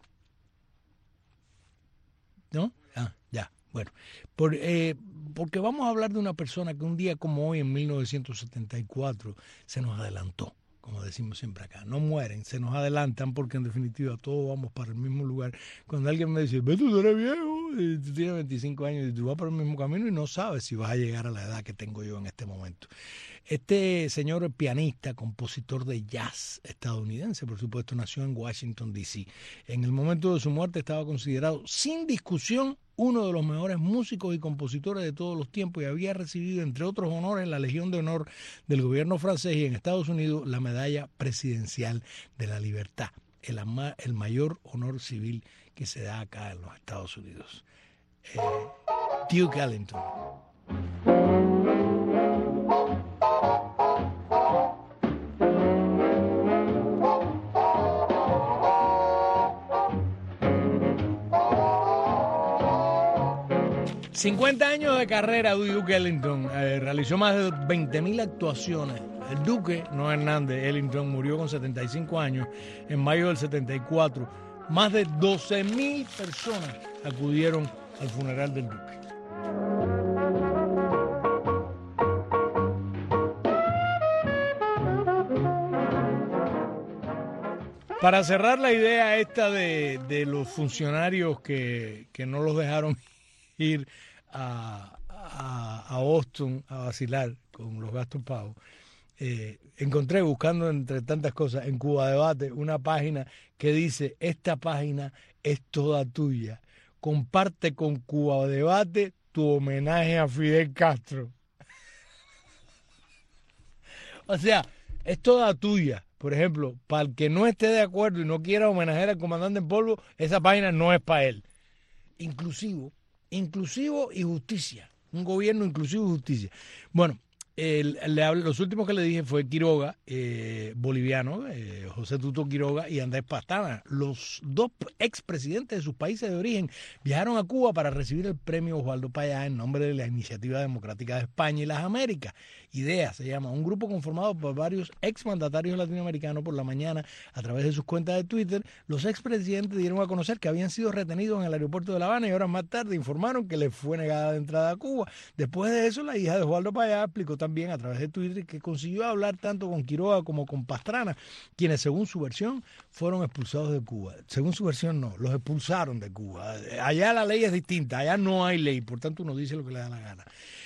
Speaker 4: ¿No? Ya, bueno. Porque vamos a hablar de una persona que un día como hoy, en 1974, se nos adelantó, como decimos siempre acá. No mueren, se nos adelantan porque en definitiva todos vamos para el mismo lugar. Cuando alguien me dice, ve, tú eres viejo, y tú tienes 25 años y tú vas por el mismo camino y no sabes si vas a llegar a la edad que tengo yo en este momento. Este señor pianista, compositor de jazz estadounidense, por supuesto, nació en Washington, D.C. En el momento de su muerte estaba considerado, sin discusión, uno de los mejores músicos y compositores de todos los tiempos y había recibido, entre otros honores, la Legión de Honor del gobierno francés y en Estados Unidos la Medalla Presidencial de la Libertad, el mayor honor civil que se da acá en los Estados Unidos. Duke Ellington. 50 años de carrera de Duke Ellington, realizó más de 20.000 actuaciones. El Duque, no Hernández, Ellington murió con 75 años en mayo del 74. Más de 12.000 personas acudieron al funeral del Duque. Para cerrar la idea esta de los funcionarios que no los dejaron ir a Boston a vacilar con los gastos pagos, encontré, buscando entre tantas cosas en Cuba Debate, una página que dice: esta página es toda tuya, comparte con Cuba Debate tu homenaje a Fidel Castro. O sea, es toda tuya. Por ejemplo, para el que no esté de acuerdo y no quiera homenajear al comandante en polvo, esa página no es para él. Inclusivo y justicia. Un gobierno inclusivo y justicia. Bueno, los últimos que le dije fue Quiroga, boliviano, José Tuto Quiroga y Andrés Pastrana. Los dos expresidentes de sus países de origen viajaron a Cuba para recibir el premio Osvaldo Payá en nombre de la Iniciativa Democrática de España y las Américas. IDEA se llama, un grupo conformado por varios exmandatarios latinoamericanos. Por la mañana, a través de sus cuentas de Twitter, los expresidentes dieron a conocer que habían sido retenidos en el aeropuerto de La Habana y horas más tarde informaron que les fue negada la entrada a Cuba. Después de eso, la hija de Osvaldo Payá explicó también a través de Twitter que consiguió hablar tanto con Quiroga como con Pastrana, quienes según su versión fueron expulsados de Cuba. Según su versión no, los expulsaron de Cuba. Allá la ley es distinta, allá no hay ley, por tanto uno dice lo que le da la gana.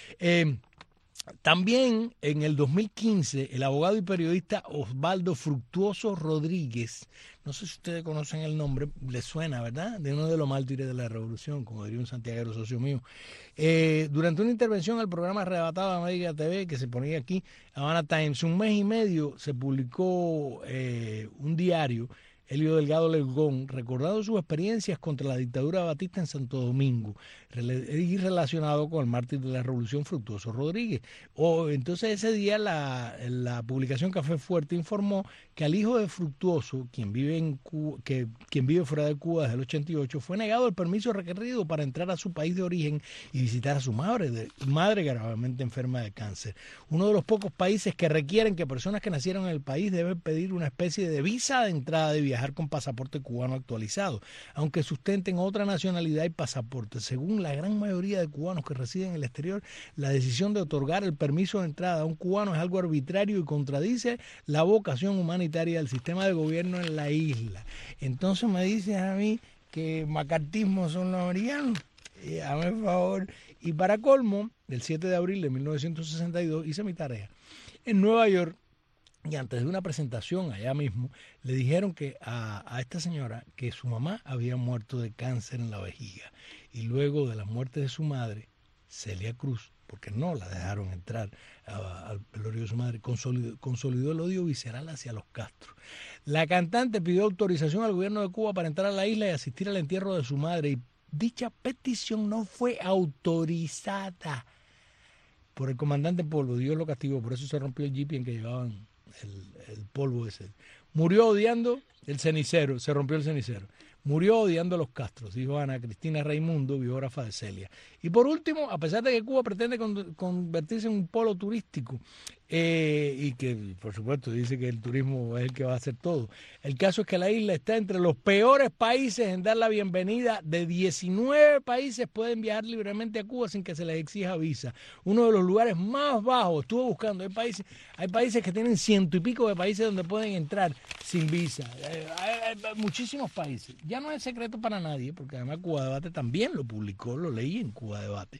Speaker 4: También en el 2015 el abogado y periodista Osvaldo Fructuoso Rodríguez, no sé si ustedes conocen el nombre, les suena, ¿verdad? De uno de los mártires de la revolución, como diría un santiaguero socio mío. Durante una intervención al programa Arrebatado de América TV, que se ponía aquí, Havana Times, un mes y medio se publicó un diario, Helio Delgado Legón, recordando sus experiencias contra la dictadura batista en Santo Domingo. y relacionado con el mártir de la Revolución, Fructuoso Rodríguez. Entonces ese día la publicación Café Fuerte informó que al hijo de Fructuoso, quien vive fuera de Cuba desde el 88, fue negado el permiso requerido para entrar a su país de origen y visitar a su madre gravemente enferma de cáncer. Uno de los pocos países que requieren que personas que nacieron en el país deben pedir una especie de visa de entrada de viajar con pasaporte cubano actualizado, aunque sustenten otra nacionalidad y pasaporte. Según la gran mayoría de cubanos que residen en el exterior, la decisión de otorgar el permiso de entrada a un cubano es algo arbitrario y contradice la vocación humanitaria del sistema de gobierno en la isla. Entonces me dices a mí que macartismo son los americanos. Hazme el favor. Y para colmo, el 7 de abril de 1962 hice mi tarea en Nueva York. Y antes de una presentación allá mismo, le dijeron que a esta señora que su mamá había muerto de cáncer en la vejiga. Y luego de la muerte de su madre, Celia Cruz, porque no la dejaron entrar al velorio de su madre, consolidó el odio visceral hacia los Castro. La cantante pidió autorización al gobierno de Cuba para entrar a la isla y asistir al entierro de su madre. Y dicha petición no fue autorizada por el comandante Polvo. Dios lo castigó, por eso se rompió el jeep en que llevaban el polvo ese. Murió odiando el cenicero, se rompió el cenicero. Murió odiando a los Castros, dijo Ana Cristina Raimundo, biógrafa de Celia. Y por último, a pesar de que Cuba pretende convertirse en un polo turístico, y que por supuesto dice que el turismo es el que va a hacer todo, el caso es que la isla está entre los peores países en dar la bienvenida. De 19 países pueden viajar libremente a Cuba sin que se les exija visa. Uno de los lugares más bajos, estuve buscando, hay países que tienen 100 y pico de países donde pueden entrar sin visa. Hay muchísimos países. Ya no es secreto para nadie, porque además Cuba Debate también lo publicó, lo leí en Cuba Debate.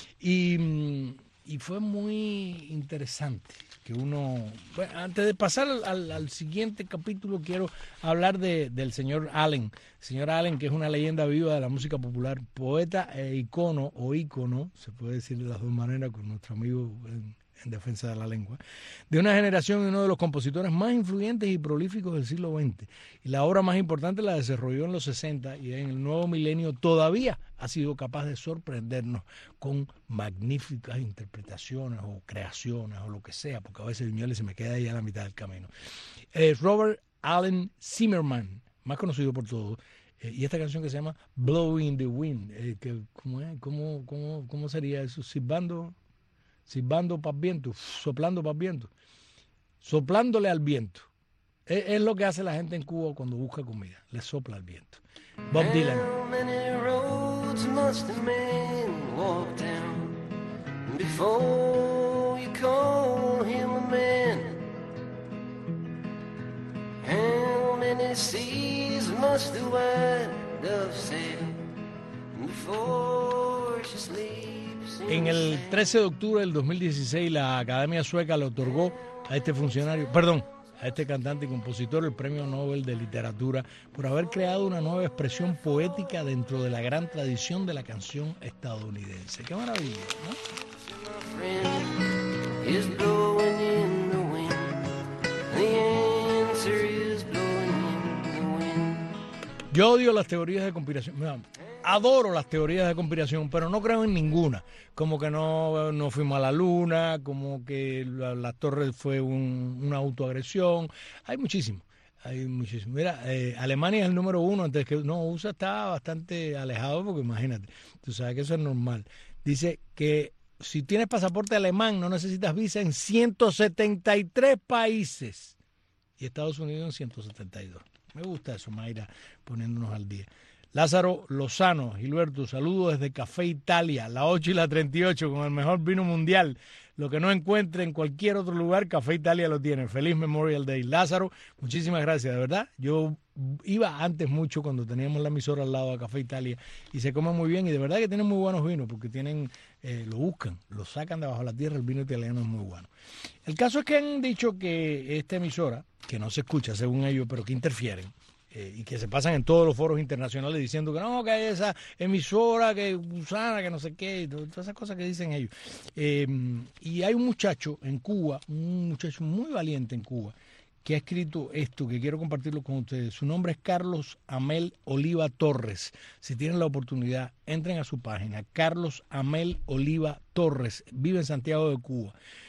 Speaker 4: Y fue muy interesante que uno... Bueno, antes de pasar al siguiente capítulo, quiero hablar del señor Allen. Señor Allen, que es una leyenda viva de la música popular, poeta e ícono, se puede decir de las dos maneras, con nuestro amigo en defensa de la lengua, de una generación y uno de los compositores más influyentes y prolíficos del siglo XX. Y la obra más importante la desarrolló en los 60 y en el nuevo milenio todavía ha sido capaz de sorprendernos con magníficas interpretaciones o creaciones o lo que sea, porque a veces Viñuela se me queda ahí a la mitad del camino. Robert Allen Zimmerman, más conocido por todos, y esta canción que se llama Blowing the Wind, ¿cómo sería eso? Silbando para el viento, soplando para el viento, soplándole al viento. Es lo que hace la gente en Cuba cuando busca comida, le sopla al viento. Bob Dylan.
Speaker 11: How many roads must a man walk down before you call him a man? How many seas must the white dove sail before she sleeps?
Speaker 4: En el 13 de octubre del 2016, la Academia Sueca le otorgó a este cantante y compositor el Premio Nobel de Literatura por haber creado una nueva expresión poética dentro de la gran tradición de la canción estadounidense. ¡Qué maravilla!, ¿no? Yo odio las teorías de conspiración. Adoro las teorías de conspiración, pero no creo en ninguna. Como que no fuimos a la luna, como que la torre fue una autoagresión. Hay muchísimo. Mira, Alemania es el número 1, antes que USA está bastante alejado, porque imagínate, tú sabes que eso es normal. Dice que si tienes pasaporte alemán no necesitas visa en 173 países y Estados Unidos en 172. Me gusta eso, Mayra, poniéndonos al día. Lázaro Lozano, Gilberto, saludos desde Café Italia, la 8 y la 38, con el mejor vino mundial. Lo que no encuentre en cualquier otro lugar, Café Italia lo tiene. Feliz Memorial Day. Lázaro, muchísimas gracias, de verdad. Yo iba antes mucho cuando teníamos la emisora al lado de Café Italia y se come muy bien y de verdad que tienen muy buenos vinos porque lo buscan, lo sacan de abajo de la tierra, el vino italiano es muy bueno. El caso es que han dicho que esta emisora, que no se escucha según ellos, pero que interfieren, y que se pasan en todos los foros internacionales diciendo que no, que hay esa emisora que gusana, que no sé qué, todas esas cosas que dicen ellos. Y hay un muchacho en Cuba, un muchacho muy valiente en Cuba, que ha escrito esto, que quiero compartirlo con ustedes. Su nombre es Carlos Amel Oliva Torres. Si tienen la oportunidad, entren a su página, Carlos Amel Oliva Torres, vive en Santiago de Cuba.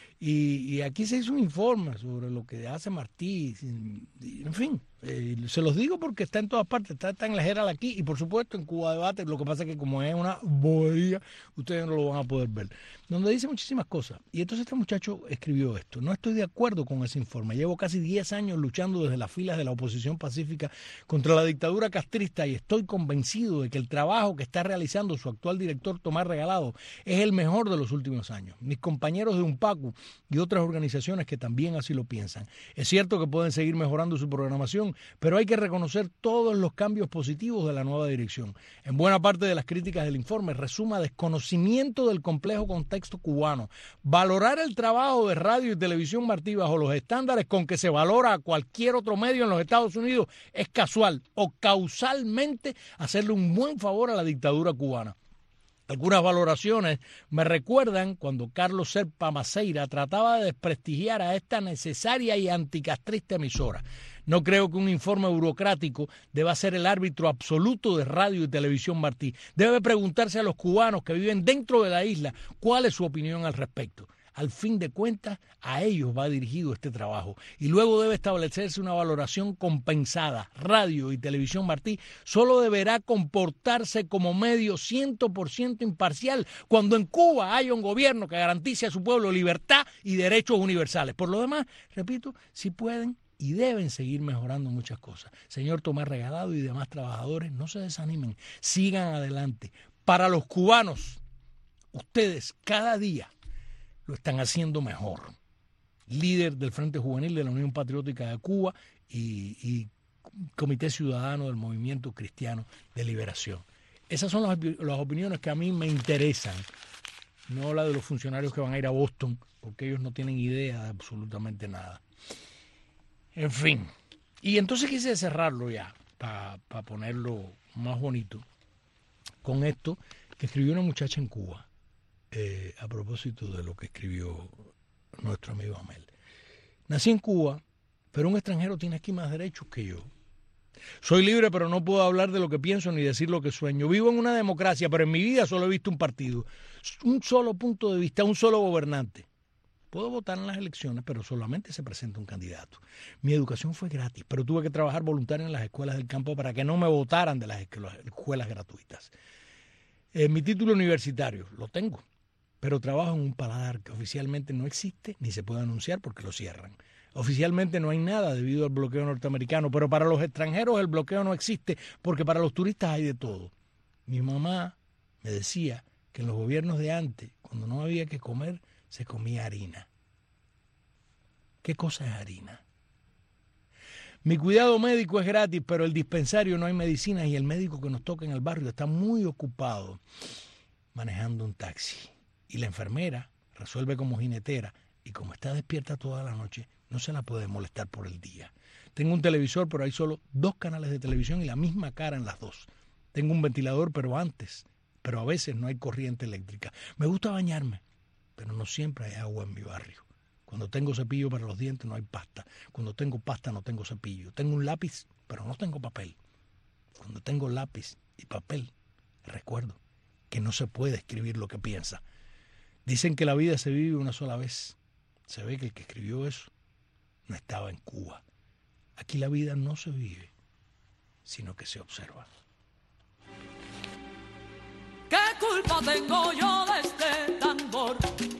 Speaker 4: Y aquí se hizo un informe sobre lo que hace Martí, en fin, se los digo porque está en todas partes, está en la Herald aquí y por supuesto en Cuba Debate. Lo que pasa es que como es una bobería, ustedes no lo van a poder ver, donde dice muchísimas cosas. Y entonces este muchacho escribió esto: no estoy de acuerdo con ese informe, llevo casi 10 años luchando desde las filas de la oposición pacífica contra la dictadura castrista y estoy convencido de que el trabajo que está realizando su actual director Tomás Regalado es el mejor de los últimos años. Mis compañeros de UNPACU y otras organizaciones que también así lo piensan. Es cierto que pueden seguir mejorando su programación, pero hay que reconocer todos los cambios positivos de la nueva dirección. En buena parte de las críticas del informe resuma desconocimiento del complejo contexto cubano. Valorar el trabajo de Radio y Televisión Martí bajo los estándares con que se valora a cualquier otro medio en los Estados Unidos es casual o causalmente hacerle un buen favor a la dictadura cubana. Algunas valoraciones me recuerdan cuando Carlos Serpa Maceira trataba de desprestigiar a esta necesaria y anticastrista emisora. No creo que un informe burocrático deba ser el árbitro absoluto de Radio y Televisión Martí. Debe preguntarse a los cubanos que viven dentro de la isla cuál es su opinión al respecto. Al fin de cuentas, a ellos va dirigido este trabajo. Y luego debe establecerse una valoración compensada. Radio y Televisión Martí solo deberá comportarse como medio 100% imparcial cuando en Cuba haya un gobierno que garantice a su pueblo libertad y derechos universales. Por lo demás, repito, si pueden y deben seguir mejorando muchas cosas. Señor Tomás Regalado y demás trabajadores, no se desanimen, sigan adelante. Para los cubanos, ustedes cada día lo están haciendo mejor. Líder del Frente Juvenil de la Unión Patriótica de Cuba y Comité Ciudadano del Movimiento Cristiano de Liberación. Esas son las opiniones que a mí me interesan. No la de los funcionarios que van a ir a Boston, porque ellos no tienen idea de absolutamente nada. En fin. Y entonces quise cerrarlo ya, para ponerlo más bonito, con esto que escribió una muchacha en Cuba. A propósito de lo que escribió nuestro amigo Amel. Nací en Cuba, pero un extranjero tiene aquí más derechos que yo. Soy libre, pero no puedo hablar de lo que pienso ni decir lo que sueño. Vivo en una democracia, pero en mi vida solo he visto un partido, un solo punto de vista, un solo gobernante. Puedo votar en las elecciones, pero solamente se presenta un candidato. Mi educación fue gratis, pero tuve que trabajar voluntario en las escuelas del campo para que no me votaran de las escuelas gratuitas. Mi título universitario lo tengo, pero trabajo en un paladar que oficialmente no existe ni se puede anunciar porque lo cierran. Oficialmente no hay nada debido al bloqueo norteamericano, pero para los extranjeros el bloqueo no existe porque para los turistas hay de todo. Mi mamá me decía que en los gobiernos de antes, cuando no había que comer, se comía harina. ¿Qué cosa es harina? Mi cuidado médico es gratis, pero el dispensario no hay medicinas y el médico que nos toca en el barrio está muy ocupado manejando un taxi. Y la enfermera resuelve como jinetera y como está despierta toda la noche, no se la puede molestar por el día. Tengo un televisor, pero hay solo 2 canales de televisión y la misma cara en las 2. Tengo un ventilador, pero a veces no hay corriente eléctrica. Me gusta bañarme, pero no siempre hay agua en mi barrio. Cuando tengo cepillo para los dientes no hay pasta. Cuando tengo pasta no tengo cepillo. Tengo un lápiz, pero no tengo papel. Cuando tengo lápiz y papel, recuerdo que no se puede escribir lo que piensa. Dicen que la vida se vive una sola vez. Se ve que el que escribió eso no estaba en Cuba. Aquí la vida no se vive, sino que se observa.
Speaker 9: ¿Qué culpa tengo yo de este tambor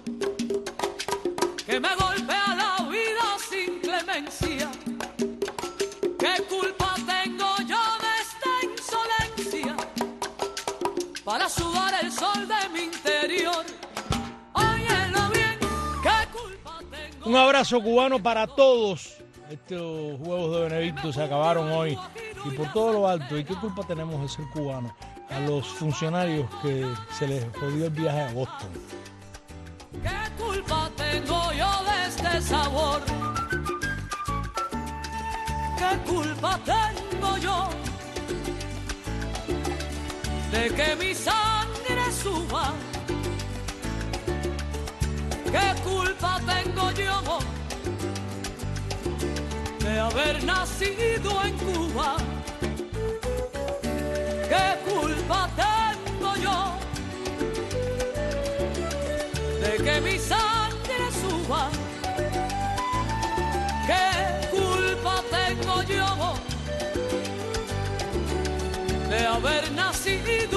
Speaker 9: que me golpea la vida sin clemencia? ¿Qué culpa tengo yo de esta insolencia para sudar el sol de mi interior?
Speaker 4: Un abrazo cubano para todos. Estos Juegos de Benedicto se acabaron hoy y por todo lo alto. ¿Y qué culpa tenemos de ser cubanos? A los funcionarios que se les jodió el viaje a Boston.
Speaker 9: ¿Qué culpa tengo yo de este sabor? ¿Qué culpa tengo yo de que mi sangre suba? ¿Qué culpa tengo yo de de haber nacido en Cuba. ¿Qué culpa tengo yo de que mi sangre suba? ¿Qué culpa tengo yo de haber nacido